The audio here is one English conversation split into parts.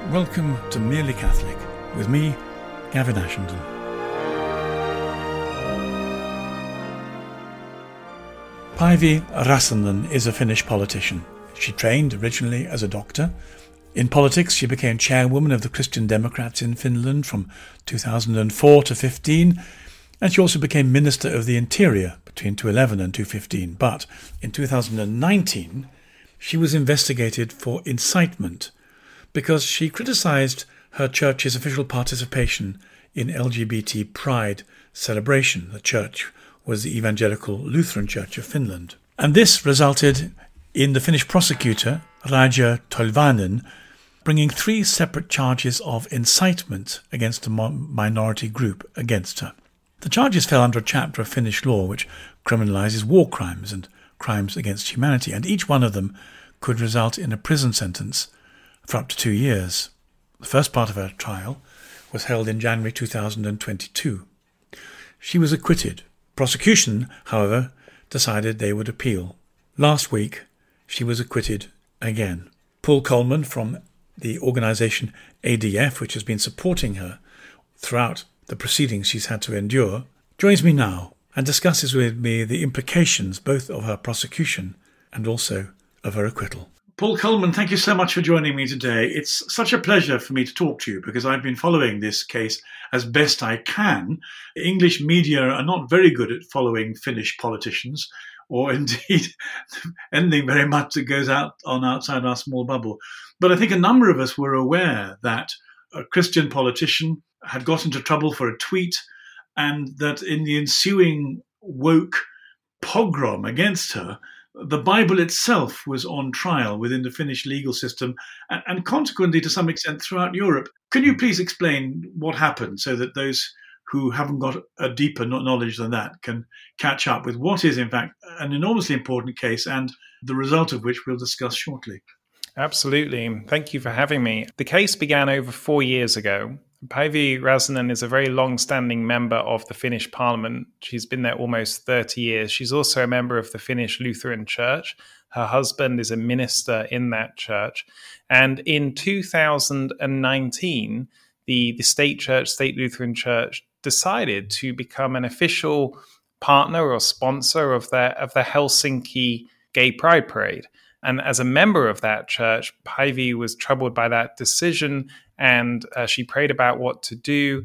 Welcome to Merely Catholic with me, Gavin Ashenden. Päivi Räsänen is a Finnish politician. She trained originally as a doctor. In politics, she became chairwoman of the Christian Democrats in Finland from 2004 to 15, and she also became Minister of the Interior between 2011 and 2015. But in 2019, she was investigated for incitement because she criticised her church's official participation in LGBT pride celebration. The church was the Evangelical Lutheran Church of Finland. And this resulted in the Finnish prosecutor, Raija Tolvanen, bringing 3 separate charges of incitement against a minority group against her. The charges fell under a chapter of Finnish law which criminalises war crimes and crimes against humanity, and each one of them could result in a prison sentence for up to 2 years. The first part of her trial was held in January 2022. She was acquitted. Prosecution, however, decided they would appeal. Last week, she was acquitted again. Paul Coleman from the organisation ADF, which has been supporting her throughout the proceedings she's had to endure, joins me now and discusses with me the implications both of her prosecution and also of her acquittal. Paul Coleman, thank you so much for joining me today. It's such a pleasure for me to talk to you because I've been following this case as best I can. English media are not very good at following Finnish politicians, or indeed anything very much that goes outside our small bubble. But I think a number of us were aware that a Christian politician had got into trouble for a tweet, and that in the ensuing woke pogrom against her, the Bible itself was on trial within the Finnish legal system and consequently to some extent throughout Europe. Can you please explain what happened so that those who haven't got a deeper knowledge than that can catch up with what is in fact an enormously important case and the result of which we'll discuss shortly? Absolutely. Thank you for having me. The case began over 4 years ago. Päivi Räsänen is a very long-standing member of the Finnish Parliament. She's been there almost 30 years. She's also a member of the Finnish Lutheran Church. Her husband is a minister in that church. And in 2019, the state church, State Lutheran Church, decided to become an official partner or sponsor of the Helsinki Gay Pride Parade. And as a member of that church, Päivi was troubled by that decision, and she prayed about what to do.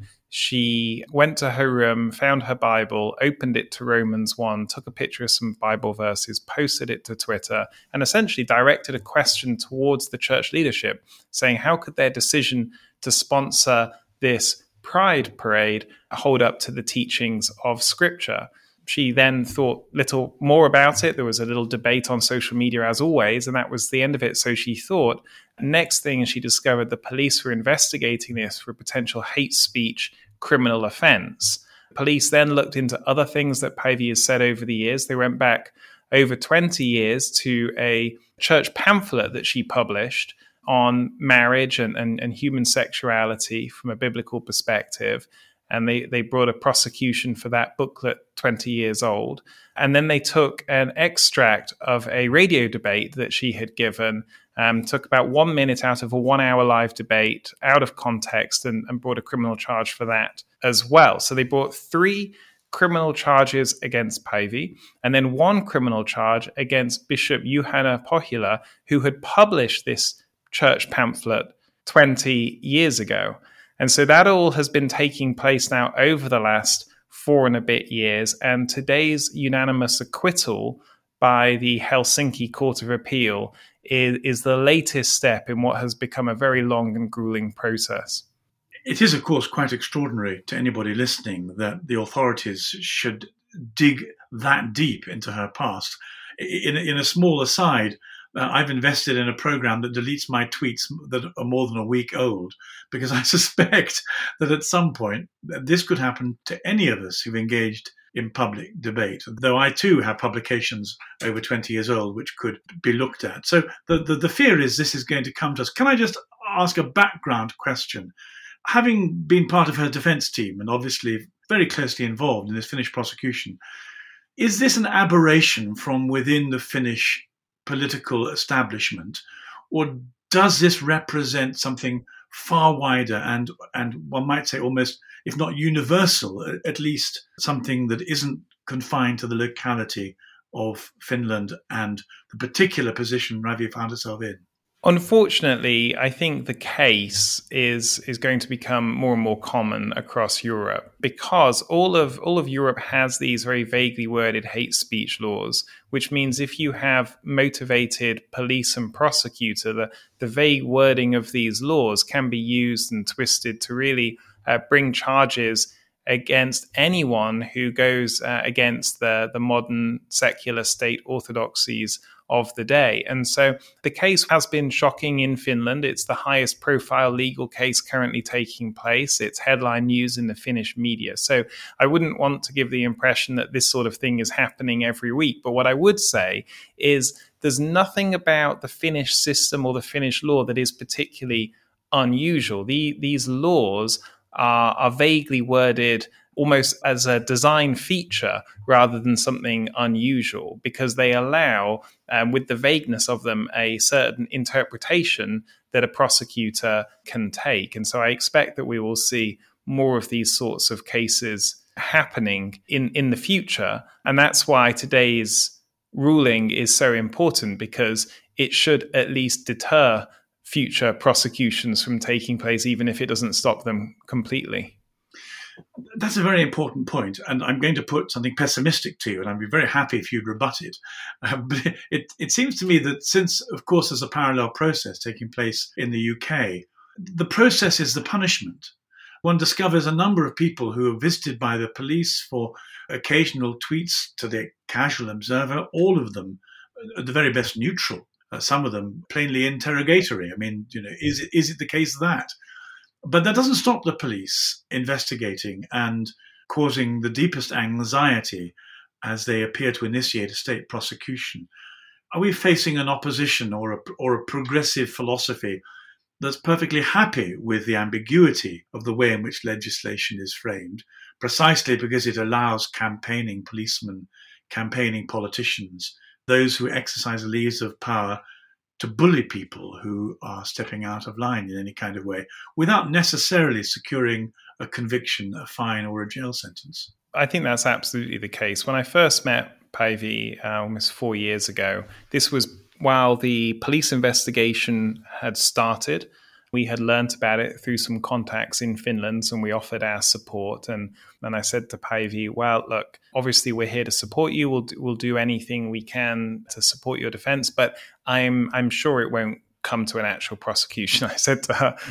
She went to her room, found her Bible, opened it to Romans 1, took a picture of some Bible verses, posted it to Twitter, and essentially directed a question towards the church leadership, saying how could their decision to sponsor this pride parade hold up to the teachings of Scripture? She then thought little more about it. There was a little debate on social media as always, and that was the end of it. So she thought. Next thing, she discovered the police were investigating this for a potential hate speech criminal offence. Police then looked into other things that Päivi has said over the years. They went back over 20 years to a church pamphlet that she published on marriage and human sexuality from a biblical perspective. And they brought a prosecution for that booklet 20 years old. And then they took an extract of a radio debate that she had given, took about 1 minute out of a 1 hour live debate out of context and brought a criminal charge for that as well. So they brought 3 criminal charges against Päivi and then 1 criminal charge against Bishop Juhana Pohjola, who had published this church pamphlet 20 years ago. And so that all has been taking place now over the last 4 and a bit years. And today's unanimous acquittal by the Helsinki Court of Appeal is the latest step in what has become a very long and grueling process. It is, of course, quite extraordinary to anybody listening that the authorities should dig that deep into her past. In a small aside, I've invested in a program that deletes my tweets that are more than a week old because I suspect that at some point this could happen to any of us who've engaged in public debate, though I too have publications over 20 years old which could be looked at. So the fear is this is going to come to us. Can I just ask a background question? Having been part of her defence team and obviously very closely involved in this Finnish prosecution, is this an aberration from within the Finnish political establishment, or does this represent something far wider and one might say almost, if not universal, at least something that isn't confined to the locality of Finland and the particular position Ravi found herself in? Unfortunately, I think the case is going to become more and more common across Europe because all of Europe has these very vaguely worded hate speech laws, which means if you have motivated police and prosecutor, the vague wording of these laws can be used and twisted to really bring charges against anyone who goes against the modern secular state orthodoxies of the day. And so the case has been shocking in Finland. It's the highest profile legal case currently taking place. It's headline news in the Finnish media. So I wouldn't want to give the impression that this sort of thing is happening every week. But what I would say is there's nothing about the Finnish system or the Finnish law that is particularly unusual. These laws are vaguely worded almost as a design feature rather than something unusual, because they allow, with the vagueness of them, a certain interpretation that a prosecutor can take. And so I expect that we will see more of these sorts of cases happening in the future. And that's why today's ruling is so important, because it should at least deter future prosecutions from taking place, even if it doesn't stop them completely. That's a very important point, and I'm going to put something pessimistic to you, and I'd be very happy if you'd rebut it. But it seems to me that since, of course, there's a parallel process taking place in the UK, the process is the punishment. One discovers a number of people who are visited by the police for occasional tweets to the casual observer, all of them at the very best neutral. Some of them plainly interrogatory. I mean, is it the case that? But that doesn't stop the police investigating and causing the deepest anxiety as they appear to initiate a state prosecution. Are we facing an opposition or a progressive philosophy that's perfectly happy with the ambiguity of the way in which legislation is framed, precisely because it allows campaigning policemen, campaigning politicians, those who exercise levers of power, to bully people who are stepping out of line in any kind of way without necessarily securing a conviction, a fine, or a jail sentence? I think that's absolutely the case. When I first met Päivi almost 4 years ago, this was while the police investigation had started. We had learnt about it through some contacts in Finland, and we offered our support. And I said to Päivi, well, look, obviously we're here to support you. We'll do anything we can to support your defense, but I'm sure it won't come to an actual prosecution. I said to her,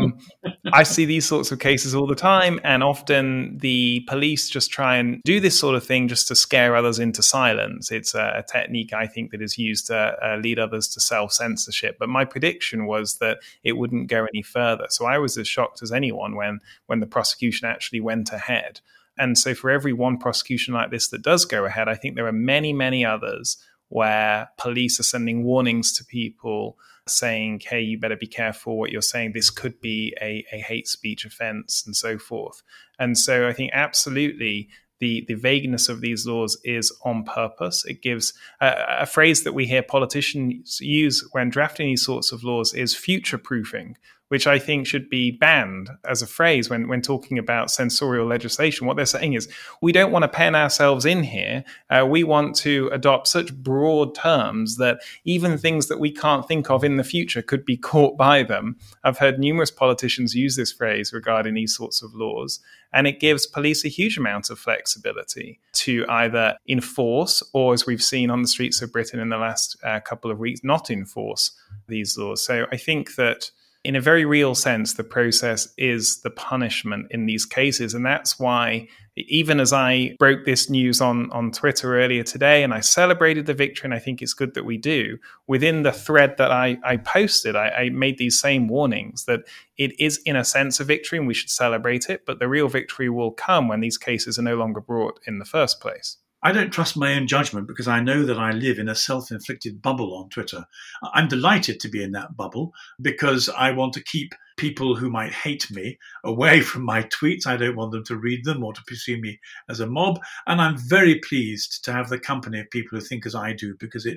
I see these sorts of cases all the time, and often the police just try and do this sort of thing just to scare others into silence. It's a technique, I think, that is used to lead others to self-censorship. But my prediction was that it wouldn't go any further. So I was as shocked as anyone when the prosecution actually went ahead. And so for every one prosecution like this that does go ahead, I think there are many, many others where police are sending warnings to people saying, hey, you better be careful what you're saying. This could be a hate speech offense and so forth. And so I think absolutely the vagueness of these laws is on purpose. It gives a phrase that we hear politicians use when drafting these sorts of laws is future-proofing, which I think should be banned as a phrase when talking about censorial legislation. What they're saying is, we don't want to pen ourselves in here. We want to adopt such broad terms that even things that we can't think of in the future could be caught by them. I've heard numerous politicians use this phrase regarding these sorts of laws, and it gives police a huge amount of flexibility to either enforce, or as we've seen on the streets of Britain in the last couple of weeks, not enforce these laws. So I think that in a very real sense, the process is the punishment in these cases. And that's why, even as I broke this news on Twitter earlier today, and I celebrated the victory, and I think it's good that we do, within the thread that I posted, I made these same warnings that it is in a sense a victory and we should celebrate it, but the real victory will come when these cases are no longer brought in the first place. I don't trust my own judgment because I know that I live in a self-inflicted bubble on Twitter. I'm delighted to be in that bubble because I want to keep people who might hate me away from my tweets. I don't want them to read them or to perceive me as a mob. And I'm very pleased to have the company of people who think as I do, because it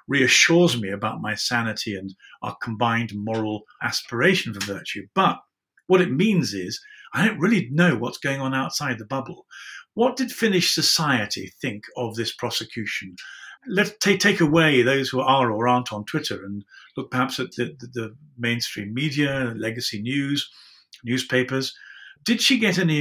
reassures me about my sanity and our combined moral aspiration for virtue. But what it means is I don't really know what's going on outside the bubble. What did Finnish society think of this prosecution? Let's take away those who are or aren't on Twitter and look perhaps at the mainstream media, legacy news, newspapers. Did she get any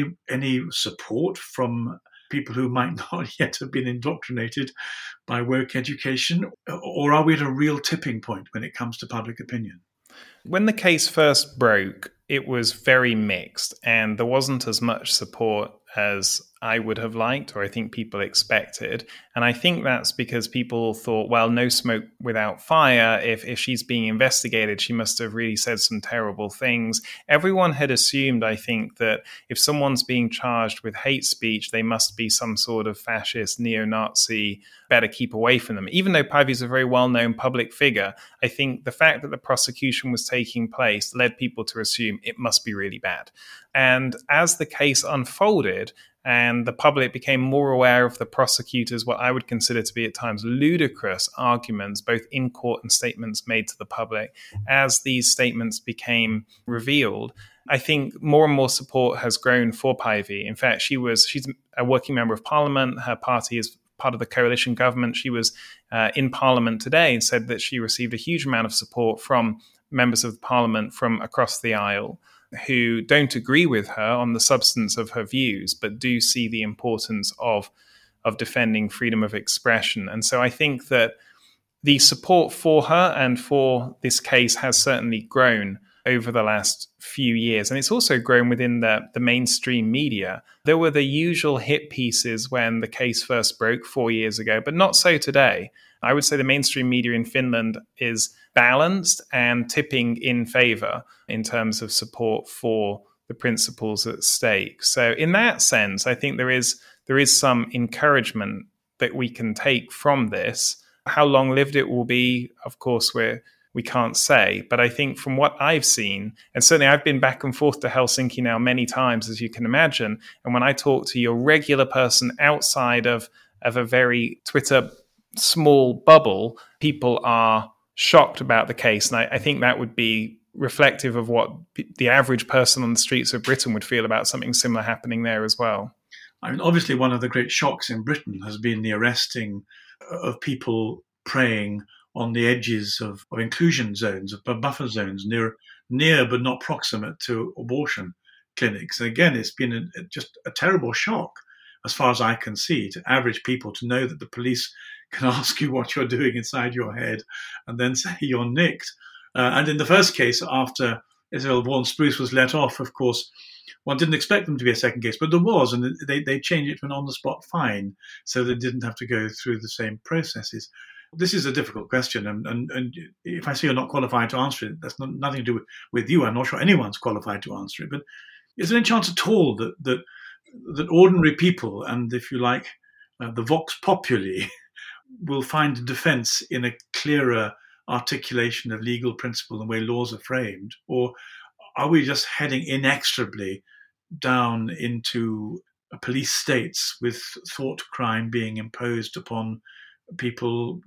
support from people who might not yet have been indoctrinated by woke education? Or are we at a real tipping point when it comes to public opinion? When the case first broke, it was very mixed, and there wasn't as much support as I would have liked, or I think people expected. And I think that's because people thought, well, no smoke without fire. If she's being investigated, she must have really said some terrible things. Everyone had assumed, I think, that if someone's being charged with hate speech, they must be some sort of fascist, neo-Nazi, better keep away from them. Even though Päivi's a very well-known public figure, I think the fact that the prosecution was taking place led people to assume it must be really bad. And as the case unfolded and the public became more aware of the prosecutor's what I would consider to be at times ludicrous arguments, both in court and statements made to the public, as these statements became revealed, I think more and more support has grown for Päivi. In fact, she's a working member of parliament. Her party is part of the coalition government. She was in parliament today and said that she received a huge amount of support from members of the parliament from across the aisle who don't agree with her on the substance of her views, but do see the importance of defending freedom of expression. And so I think that the support for her and for this case has certainly grown over the last few years. And it's also grown within the mainstream media. There were the usual hit pieces when the case first broke 4 years ago, but not so today. I would say the mainstream media in Finland is balanced and tipping in favor in terms of support for the principles at stake. So in that sense, I think there is some encouragement that we can take from this. How long-lived it will be, of course, we can't say. But I think from what I've seen, and certainly I've been back and forth to Helsinki now many times, as you can imagine, and when I talk to your regular person outside of a very Twitter small bubble, people are shocked about the case. And I think that would be reflective of what the average person on the streets of Britain would feel about something similar happening there as well. I mean, obviously, one of the great shocks in Britain has been the arresting of people praying on the edges of inclusion zones, of buffer zones, near but not proximate to abortion clinics. And again, it's been just a terrible shock, as far as I can see, to average people to know that the police can ask you what you're doing inside your head and then say you're nicked. And in the first case, after Isabel Vaughan-Spruce was let off, of course, one didn't expect them to be a second case, but there was, and they changed it to an on-the-spot fine so they didn't have to go through the same processes. This is a difficult question, and if I say you're not qualified to answer it, that's nothing to do with you. I'm not sure anyone's qualified to answer it, but is there any chance at all that ordinary people and, if you like, the vox populi will find a defense in a clearer articulation of legal principle and the way laws are framed? Or are we just heading inexorably down into police states with thought crime being imposed upon people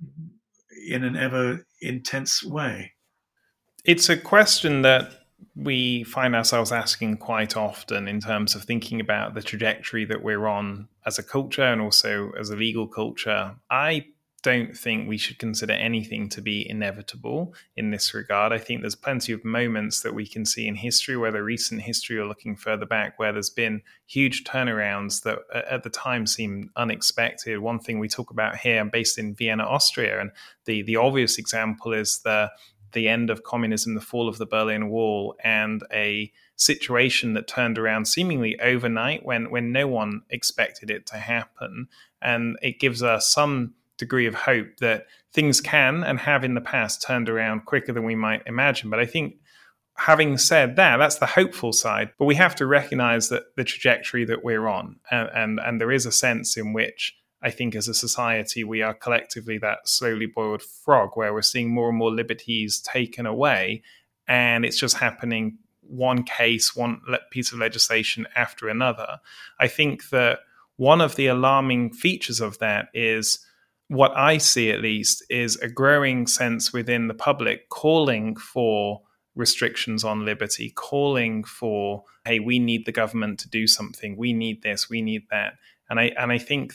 in an ever intense way? It's a question that we find ourselves asking quite often in terms of thinking about the trajectory that we're on as a culture and also as a legal culture. I don't think we should consider anything to be inevitable in this regard. I think there's plenty of moments that we can see in history, whether recent history or looking further back, where there's been huge turnarounds that at the time seemed unexpected. One thing we talk about here, I'm based in Vienna, Austria, and the obvious example is the end of communism, the fall of the Berlin Wall, and a situation that turned around seemingly overnight when no one expected it to happen. And it gives us some degree of hope that things can and have in the past turned around quicker than we might imagine. But I think, having said that, that's the hopeful side. But we have to recognize that the trajectory that we're on, and there is a sense in which I think as a society we are collectively that slowly boiled frog, where we're seeing more and more liberties taken away, and it's just happening one case, one piece of legislation after another. I think that one of the alarming features of that is what I see at least is a growing sense within the public calling for restrictions on liberty, calling for, hey, we need the government to do something, we need this, we need that. And I think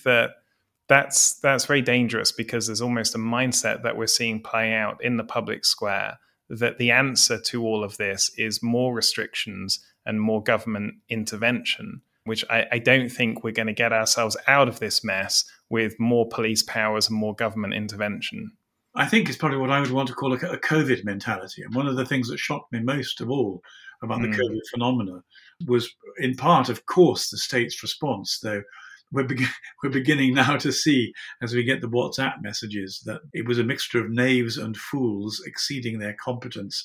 that's very dangerous, because there's almost a mindset that we're seeing play out in the public square that the answer to all of this is more restrictions and more government intervention, which I don't think we're going to get ourselves out of this mess with more police powers and more government intervention. I think it's probably what I would want to call a COVID mentality. And one of the things that shocked me most of all about the COVID phenomena was, in part, of course, the state's response, though we're beginning now to see, as we get the WhatsApp messages, that it was a mixture of knaves and fools exceeding their competence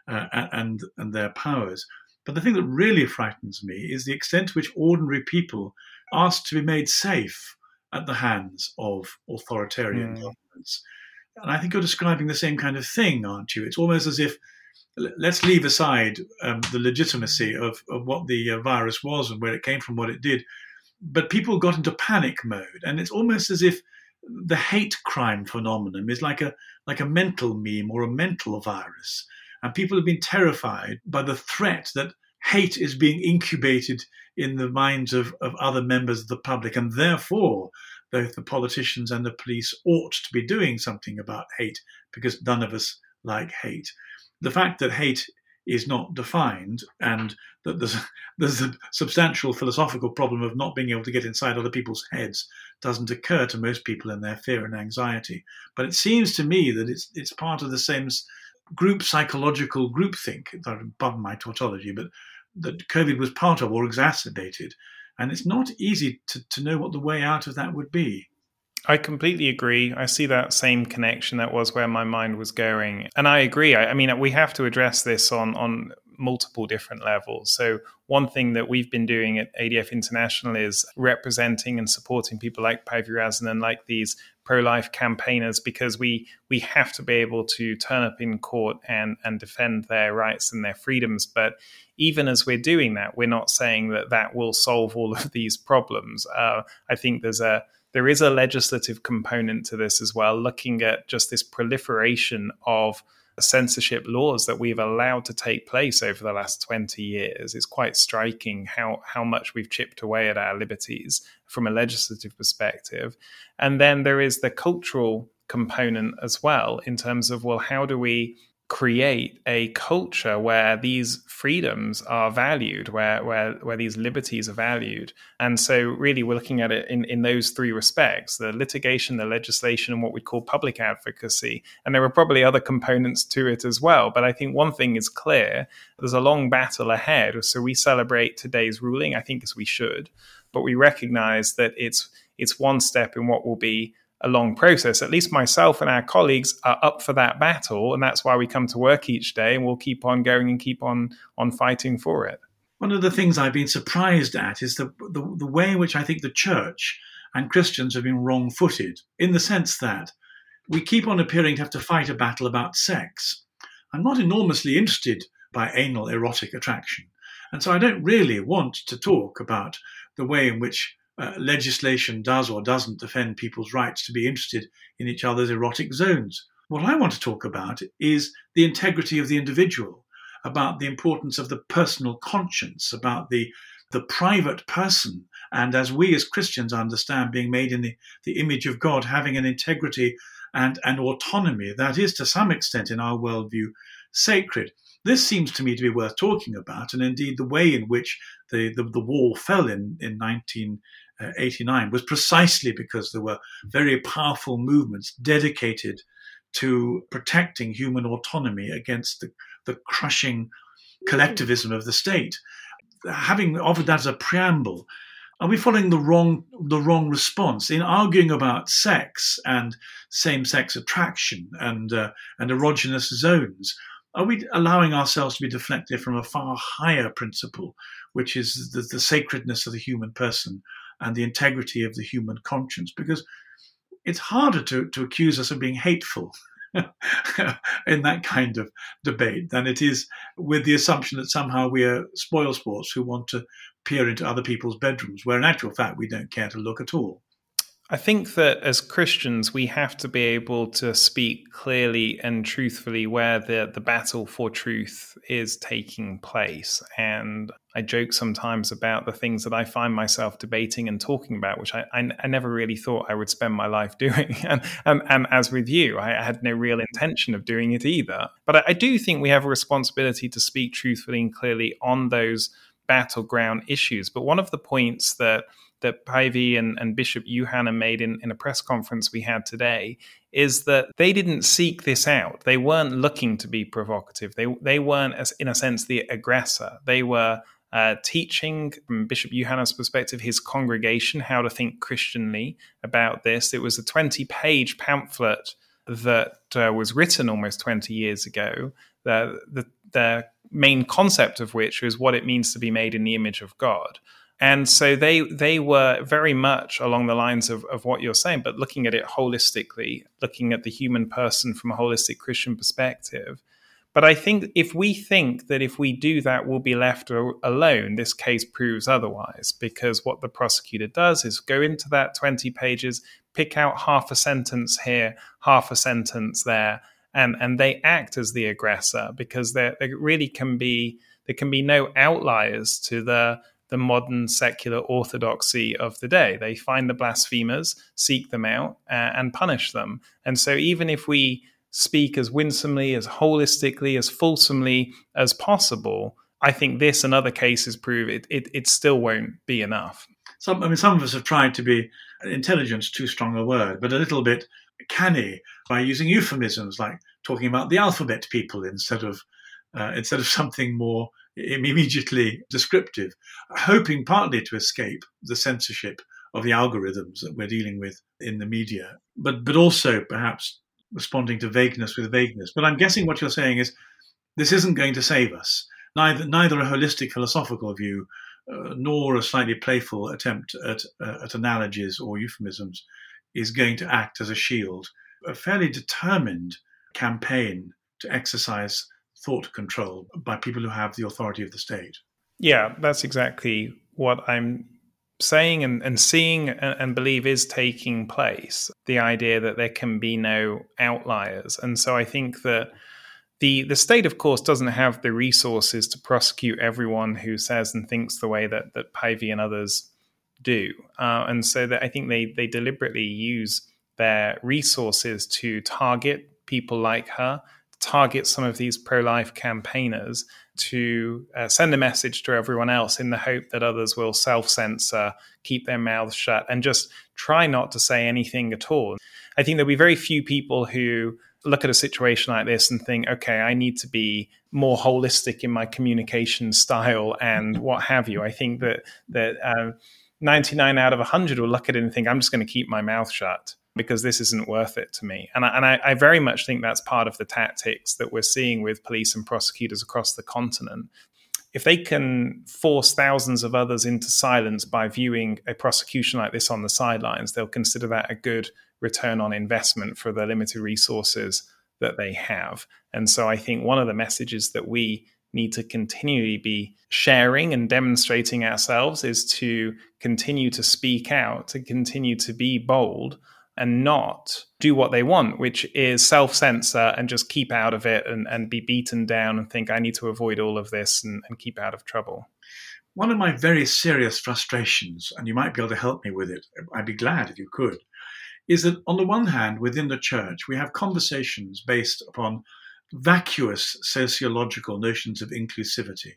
and their powers. But the thing that really frightens me is the extent to which ordinary people asked to be made safe at the hands of authoritarian governments. And I think you're describing the same kind of thing, aren't you? It's almost as if, let's leave aside the legitimacy of what the virus was and where it came from, what it did, but people got into panic mode. And it's almost as if the hate crime phenomenon is like a mental meme or a mental virus. And people have been terrified by the threat that hate is being incubated in the minds of other members of the public. And therefore, both the politicians and the police ought to be doing something about hate, because none of us like hate. The fact that hate is not defined, and that there's a substantial philosophical problem of not being able to get inside other people's heads, doesn't occur to most people in their fear and anxiety. But it seems to me that it's part of the same group psychological groupthink, pardon my tautology, but that COVID was part of or exacerbated. And it's not easy to know what the way out of that would be. I completely agree. I see that same connection. That was where my mind was going. And I agree. I mean, we have to address this on multiple different levels. So one thing that we've been doing at ADF International is representing and supporting people like Päivi Räsänen, like these pro-life campaigners, because we have to be able to turn up in court and defend their rights and their freedoms. But even as we're doing that, we're not saying that will solve all of these problems. I think there is a legislative component to this as well, looking at just this proliferation of censorship laws that we've allowed to take place over the last 20 years. It's quite striking how much we've chipped away at our liberties from a legislative perspective. And then there is the cultural component as well, in terms of, well, how do we create a culture where these freedoms are valued, where these liberties are valued? And so really we're looking at it in those three respects: the litigation, the legislation, and what we call public advocacy. And there are probably other components to it as well. But I think one thing is clear: there's a long battle ahead. So we celebrate today's ruling, I think, as we should, but we recognize that it's one step in what will be a long process. At least myself and our colleagues are up for that battle, and that's why we come to work each day, and we'll keep on going and keep on fighting for it. One of the things I've been surprised at is the way in which I think the church and Christians have been wrong-footed, in the sense that we keep on appearing to have to fight a battle about sex. I'm not enormously interested by anal erotic attraction, and so I don't really want to talk about the way in which legislation does or doesn't defend people's rights to be interested in each other's erotic zones. What I want to talk about is the integrity of the individual, about the importance of the personal conscience, about the private person, and as we as Christians understand, being made in the image of God, having an integrity and autonomy that is, to some extent in our worldview, sacred. This seems to me to be worth talking about, and indeed the way in which the wall fell in 1989 was precisely because there were very powerful movements dedicated to protecting human autonomy against the crushing collectivism of the state. Having offered that as a preamble, are we following the wrong response in arguing about sex and same-sex attraction and erogenous zones? Are we allowing ourselves to be deflected from a far higher principle, which is the sacredness of the human person and the integrity of the human conscience? Because it's harder to accuse us of being hateful in that kind of debate than it is with the assumption that somehow we are spoilsports who want to peer into other people's bedrooms, where in actual fact we don't care to look at all. I think that as Christians, we have to be able to speak clearly and truthfully where the battle for truth is taking place. And I joke sometimes about the things that I find myself debating and talking about, which I never really thought I would spend my life doing. And as with you, I had no real intention of doing it either. But I do think we have a responsibility to speak truthfully and clearly on those battleground issues. But one of the points that Päivi and Bishop Juhana made in a press conference we had today is that they didn't seek this out. They weren't looking to be provocative. They weren't, in a sense, the aggressor. They were teaching, from Bishop Juhana's perspective, his congregation how to think Christianly about this. It was a 20-page pamphlet that was written almost 20 years ago. The main concept of which was what it means to be made in the image of God. And so they were very much along the lines of what you're saying, but looking at it holistically, looking at the human person from a holistic Christian perspective. But I think if we think that if we do that, we'll be left alone, this case proves otherwise, because what the prosecutor does is go into that 20 pages, pick out half a sentence here, half a sentence there, and they act as the aggressor, because there really can be no outliers to the modern secular orthodoxy of the day. They find the blasphemers, seek them out, and punish them. And so even if we speak as winsomely, as holistically, as fulsomely as possible, I think this and other cases prove it still won't be enough. Some of us have tried to be, intelligence too strong a word, but a little bit canny by using euphemisms, like talking about the alphabet people instead of something more immediately descriptive, hoping partly to escape the censorship of the algorithms that we're dealing with in the media, but also perhaps responding to vagueness with vagueness. But I'm guessing what you're saying is this isn't going to save us. Neither a holistic philosophical view nor a slightly playful attempt at analogies or euphemisms is going to act as a shield. A fairly determined campaign to exercise thought control by people who have the authority of the state. Yeah, that's exactly what I'm saying and seeing and believe is taking place. The idea that there can be no outliers. And so I think that the state, of course, doesn't have the resources to prosecute everyone who says and thinks the way that Päivi and others do. And so that I think they deliberately use their resources to target people like her, target some of these pro-life campaigners, to send a message to everyone else in the hope that others will self-censor, keep their mouths shut, and just try not to say anything at all. I think there'll be very few people who look at a situation like this and think, okay, I need to be more holistic in my communication style and what have you. I think that 99 out of 100 will look at it and think, I'm just going to keep my mouth shut because this isn't worth it to me. And I very much think that's part of the tactics that we're seeing with police and prosecutors across the continent. If they can force thousands of others into silence by viewing a prosecution like this on the sidelines, they'll consider that a good return on investment for the limited resources that they have. And so I think one of the messages that we need to continually be sharing and demonstrating ourselves is to continue to speak out, to continue to be bold, and not do what they want, which is self-censor and just keep out of it and be beaten down and think, I need to avoid all of this and keep out of trouble. One of my very serious frustrations, and you might be able to help me with it, I'd be glad if you could, is that on the one hand, within the church, we have conversations based upon vacuous sociological notions of inclusivity,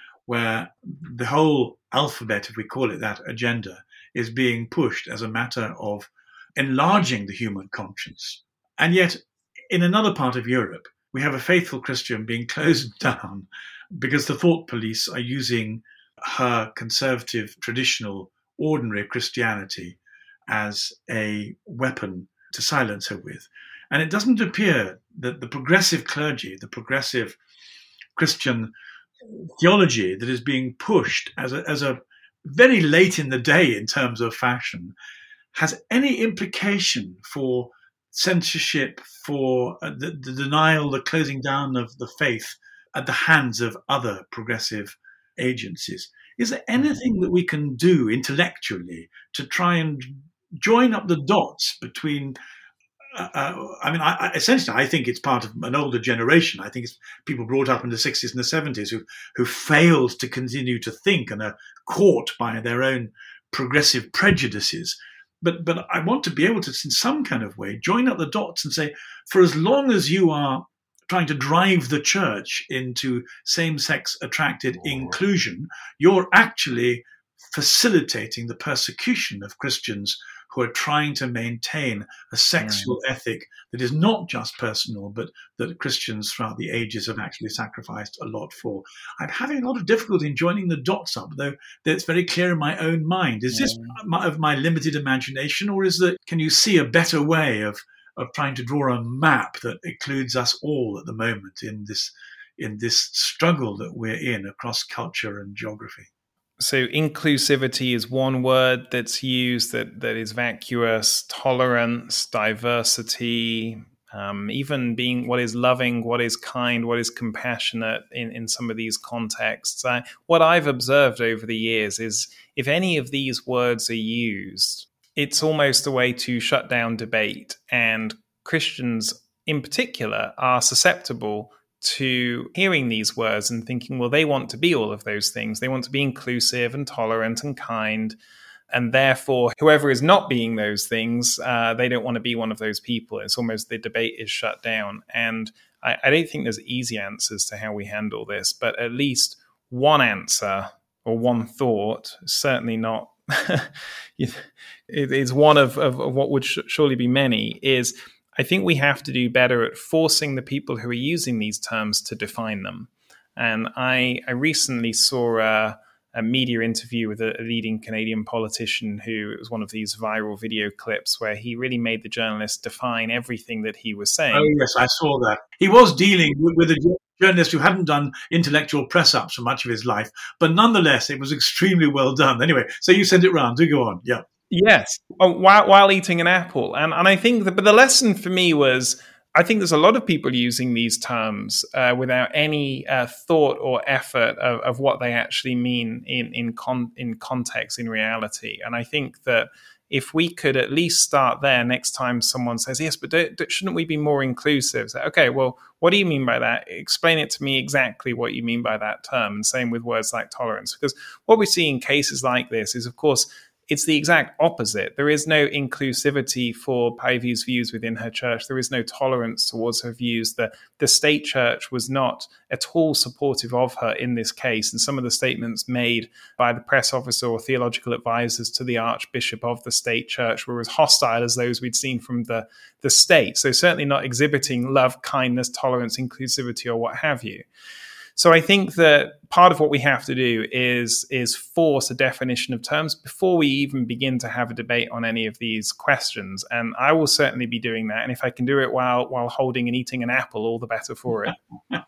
where the whole alphabet, if we call it that, agenda is being pushed as a matter of enlarging the human conscience. And yet, in another part of Europe, we have a faithful Christian being closed down because the thought police are using her conservative, traditional, ordinary Christianity as a weapon to silence her with. And it doesn't appear that the progressive clergy, the progressive Christian theology that is being pushed as a very late in the day in terms of fashion, has any implication for censorship, for the denial, the closing down of the faith at the hands of other progressive agencies. Is there anything that we can do intellectually to try and join up the dots between. Essentially, I think it's part of an older generation. I think it's people brought up in the 60s and the 70s who failed to continue to think and are caught by their own progressive prejudices. But I want to be able to, in some kind of way, join up the dots and say, for as long as you are trying to drive the church into same-sex attracted inclusion, you're actually facilitating the persecution of Christians who are trying to maintain a sexual ethic that is not just personal, but that Christians throughout the ages have actually sacrificed a lot for. I'm having a lot of difficulty in joining the dots up, though it's very clear in my own mind. Is this of my limited imagination, or can you see a better way of trying to draw a map that includes us all at the moment in this struggle that we're in across culture and geography? So inclusivity is one word that's used that is vacuous. Tolerance, diversity, even being what is loving, what is kind, what is compassionate in some of these contexts. What I've observed over the years is if any of these words are used, it's almost a way to shut down debate. And Christians in particular are susceptible to hearing these words and thinking, well, they want to be all of those things. They want to be inclusive and tolerant and kind. And therefore, whoever is not being those things, they don't want to be one of those people. It's almost the debate is shut down. And I don't think there's easy answers to how we handle this, but at least one answer or one thought, certainly not, it is one of what would surely be many, is I think we have to do better at forcing the people who are using these terms to define them. And I recently saw a media interview with a leading Canadian politician who, it was one of these viral video clips where he really made the journalist define everything that he was saying. Oh, yes, I saw that. He was dealing with a journalist who hadn't done intellectual press-ups for much of his life, but nonetheless, it was extremely well done. Anyway, so you sent it round. Do go on. Yeah. Yes, while eating an apple. And I think but the lesson for me was, I think there's a lot of people using these terms without any thought or effort of what they actually mean in context, in reality. And I think that if we could at least start there next time someone says, yes, but shouldn't we be more inclusive? So, okay, well, what do you mean by that? Explain it to me exactly what you mean by that term. And same with words like tolerance. Because what we see in cases like this is, of course, it's the exact opposite. There is no inclusivity for Paivy's views within her church. There is no tolerance towards her views. The state church was not at all supportive of her in this case. And some of the statements made by the press officer or theological advisors to the archbishop of the state church were as hostile as those we'd seen from the state. So certainly not exhibiting love, kindness, tolerance, inclusivity, or what have you. So I think that part of what we have to do is force a definition of terms before we even begin to have a debate on any of these questions. And I will certainly be doing that. And if I can do it while holding and eating an apple, all the better for it.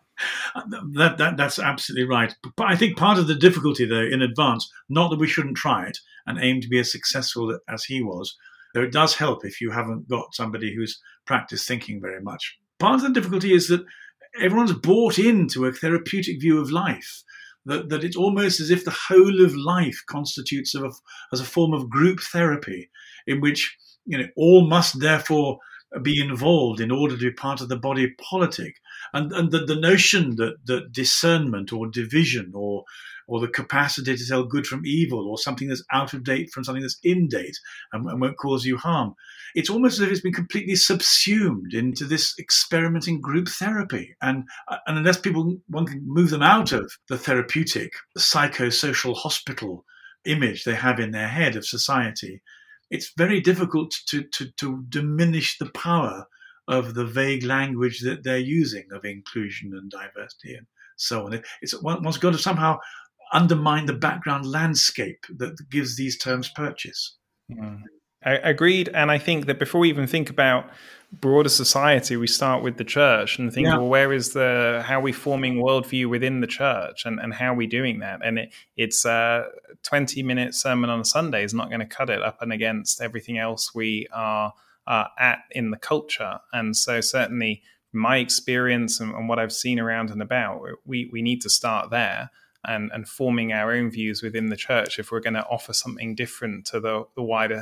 That's absolutely right. But I think part of the difficulty, though, in advance, not that we shouldn't try it and aim to be as successful as he was, though it does help if you haven't got somebody who's practiced thinking very much. Part of the difficulty is that everyone's bought into a therapeutic view of life, that it's almost as if the whole of life constitutes as a form of group therapy in which all must therefore be involved in order to be part of the body politic. And the notion that discernment or division or the capacity to tell good from evil or something that's out of date from something that's in date and won't cause you harm, it's almost as if it's been completely subsumed into this experimenting group therapy. And unless one can move them out of the therapeutic, psychosocial hospital image they have in their head of society, it's very difficult to diminish the power of the vague language that they're using of inclusion and diversity and so on. One's got to somehow undermine the background landscape that gives these terms purchase. Agreed. And I think that before we even think about broader society, we start with the church and think, well, how are we forming worldview within the church and how are we doing that? And it's a 20-minute sermon on a Sunday is not going to cut it up and against everything else we are at in the culture. And so certainly my experience and what I've seen around and about, we need to start there. And forming our own views within the church if we're going to offer something different to the wider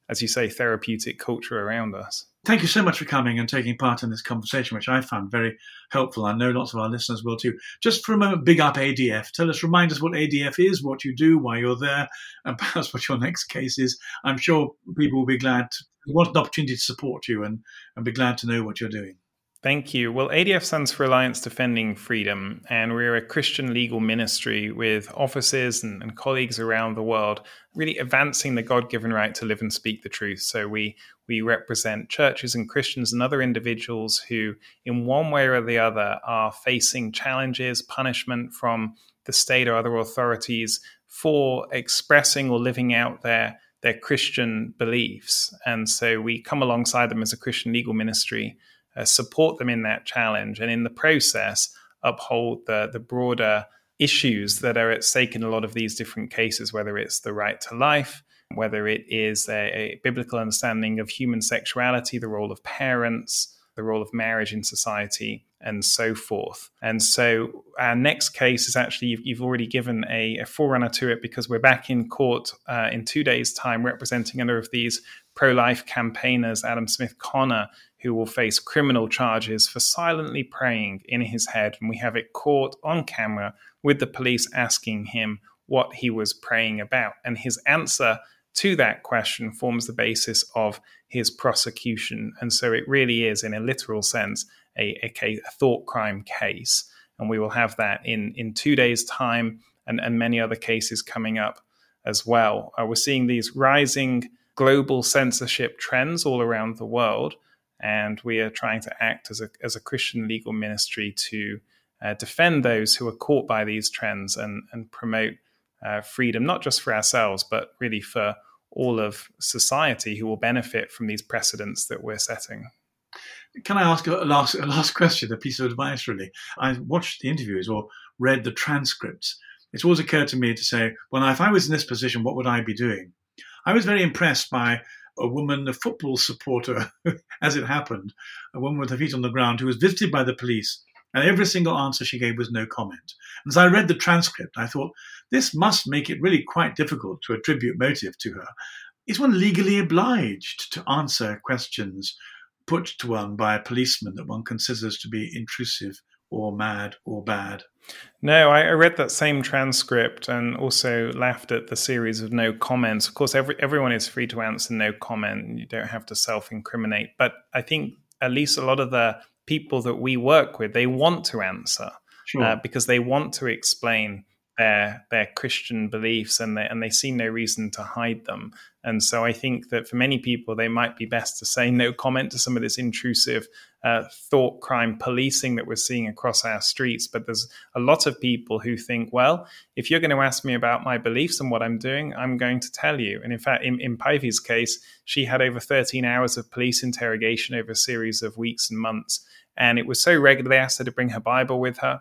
as you say, therapeutic culture around us. Thank you so much for coming and taking part in this conversation, which I found very helpful. I know lots of our listeners will too. Just for a moment, big up ADF. Remind us what ADF is, what you do, why you're there, and perhaps what your next case is. I'm sure people will be glad to want an opportunity to support you and be glad to know what you're doing. Thank you. Well, ADF stands for Alliance Defending Freedom, and we're a Christian legal ministry with offices and colleagues around the world, really advancing the God-given right to live and speak the truth. So we represent churches and Christians and other individuals who, in one way or the other, are facing challenges, punishment from the state or other authorities for expressing or living out their Christian beliefs. And so we come alongside them as a Christian legal ministry, support them in that challenge, and in the process uphold the broader issues that are at stake in a lot of these different cases, whether it's the right to life, whether it is a biblical understanding of human sexuality, the role of parents, the role of marriage in society, and so forth. And so our next case is actually, you've already given a forerunner to it, because we're back in court in 2 days' time representing another of these pro-life campaigners, Adam Smith Connor, who will face criminal charges for silently praying in his head. And we have it caught on camera with the police asking him what he was praying about. And his answer to that question forms the basis of his prosecution. And so it really is, in a literal sense, a thought crime case. And we will have that in 2 days' time, and many other cases coming up as well. We're seeing these rising global censorship trends all around the world. And we are trying to act as a Christian legal ministry to defend those who are caught by these trends and promote freedom, not just for ourselves, but really for all of society who will benefit from these precedents that we're setting. Can I ask a last question, a piece of advice, really? I watched the interviews or read the transcripts. It's always occurred to me to say, well, if I was in this position, what would I be doing? I was very impressed by a woman, a football supporter, as it happened, a woman with her feet on the ground who was visited by the police, and every single answer she gave was no comment. And as I read the transcript, I thought, this must make it really quite difficult to attribute motive to her. Is one legally obliged to answer questions put to one by a policeman that one considers to be intrusive or mad or bad? No, I read that same transcript and also laughed at the series of no comments. Of course, everyone is free to answer no comment. You don't have to self-incriminate. But I think at least a lot of the people that we work with, they want to answer. Sure. Because they want to explain their Christian beliefs, and they see no reason to hide them. And so I think that for many people, they might be best to say no comment to some of this intrusive thought crime policing that we're seeing across our streets. But there's a lot of people who think, well, if you're going to ask me about my beliefs and what I'm doing, I'm going to tell you. And in fact, in Paivy's case, she had over 13 hours of police interrogation over a series of weeks and months. And it was so regular, they asked her to bring her Bible with her.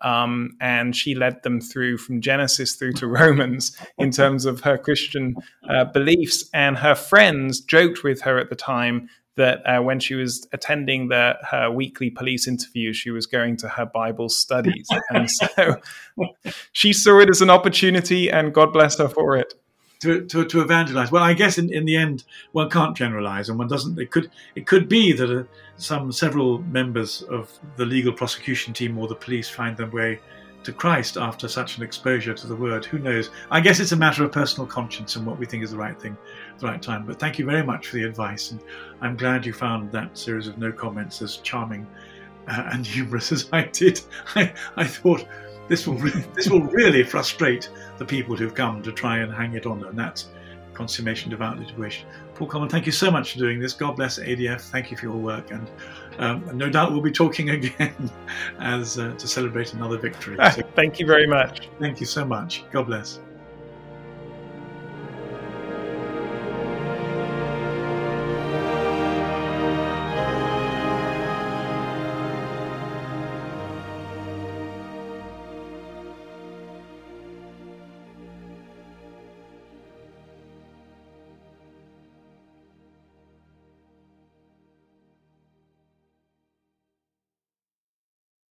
And she led them through from Genesis through to Romans in terms of her Christian beliefs. And her friends joked with her at the time that when she was attending her weekly police interview, she was going to her Bible studies. And so she saw it as an opportunity, and God bless her for it. To evangelize. Well, I guess in the end, one can't generalize, and one doesn't. It could be that several members of the legal prosecution team or the police find their way to Christ after such an exposure to the word. Who knows? I guess it's a matter of personal conscience and what we think is the right thing at the right time. But thank you very much for the advice, and I'm glad you found that series of no comments as charming and humorous as I did. I thought, this will really frustrate the people who've come to try and hang it on, and that's consummation devoutly to wish. Paul Coleman, thank you so much for doing this. God bless ADF. Thank you for your work, and no doubt we'll be talking again as to celebrate another victory. So, thank you very much. Thank you so much. God bless.